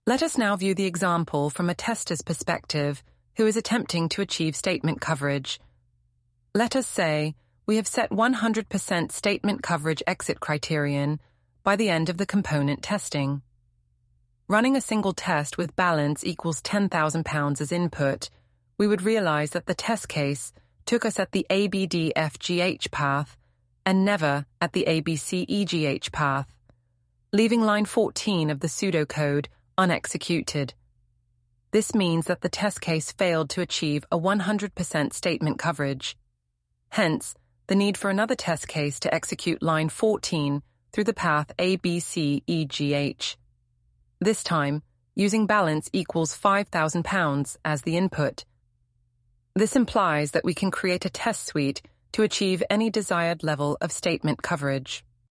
Let us now view the example from a tester's perspective who is attempting to achieve statement coverage. Let us say we have set 100% statement coverage exit criterion by the end of the component testing. Running a single test with balance equals £10,000 as input, we would realize that the test case took us at the ABDFGH path and never at the ABCEGH path, leaving line 14 of the pseudocode unexecuted. This means that the test case failed to achieve a 100% statement coverage. Hence, the need for another test case to execute line 14 through the path ABCEGH. This time, using balance equals £5,000 as the input. This implies that we can create a test suite to achieve any desired level of statement coverage.